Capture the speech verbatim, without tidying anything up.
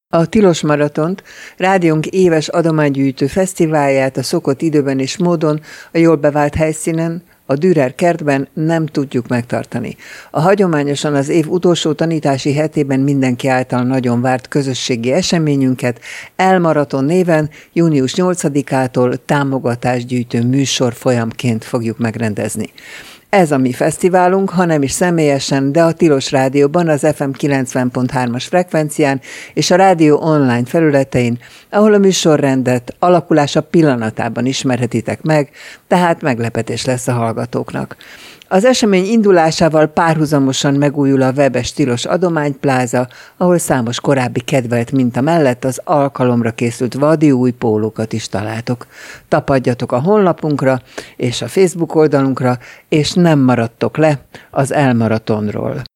A Tilos Maratont, rádiónk éves adománygyűjtő fesztiválját a szokott időben és módon a jól bevált helyszínen, a Dürer kertben nem tudjuk megtartani. A hagyományosan az év utolsó tanítási hetében mindenki által nagyon várt közösségi eseményünket Elmaraton néven június nyolcadikától támogatásgyűjtő műsor folyamként fogjuk megrendezni. Ez a mi fesztiválunk, ha nem is személyesen, de a Tilos Rádióban, az ef em kilencven pont hármas frekvencián és a rádió online felületein, ahol a műsorrendet alakulása pillanatában ismerhetitek meg, tehát meglepetés lesz a hallgatóknak. Az esemény indulásával párhuzamosan megújul a webes Tilos adománypláza, ahol számos korábbi kedvelt minta mellett az alkalomra készült vadi új pólókat is találtok. Tapadjatok a honlapunkra és a Facebook oldalunkra, és nem maradtok le az Elmaratonról.